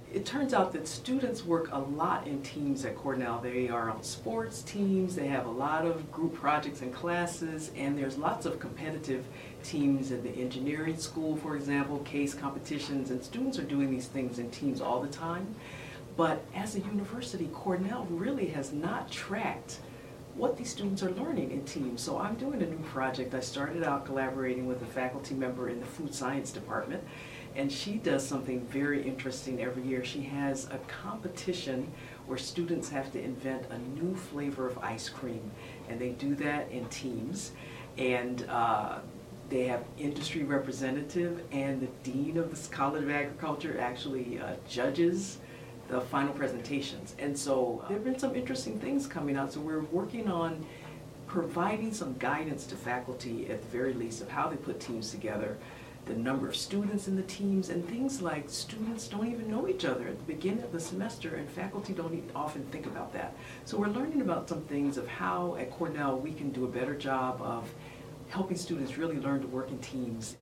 It turns out that students work a lot in teams at Cornell. They are on sports teams, they have a lot of group projects and classes, and there's lots of competitive teams in the engineering school, for example, case competitions, and students are doing these things in teams all the time. But as a university, Cornell really has not tracked what these students are learning in teams. So I'm doing a new project. I started out collaborating with a faculty member in the food science department, and she does something very interesting every year. She has a competition where students have to invent a new flavor of ice cream, and they do that in teams. And they have industry representative, and the dean of the College of Agriculture actually judges the final presentations. And so there have been some interesting things coming out. So we're working on providing some guidance to faculty at the very least of how they put teams together, the number of students in the teams, and things like students don't even know each other at the beginning of the semester, and faculty don't often think about that. So we're learning about some things of how at Cornell we can do a better job of helping students really learn to work in teams.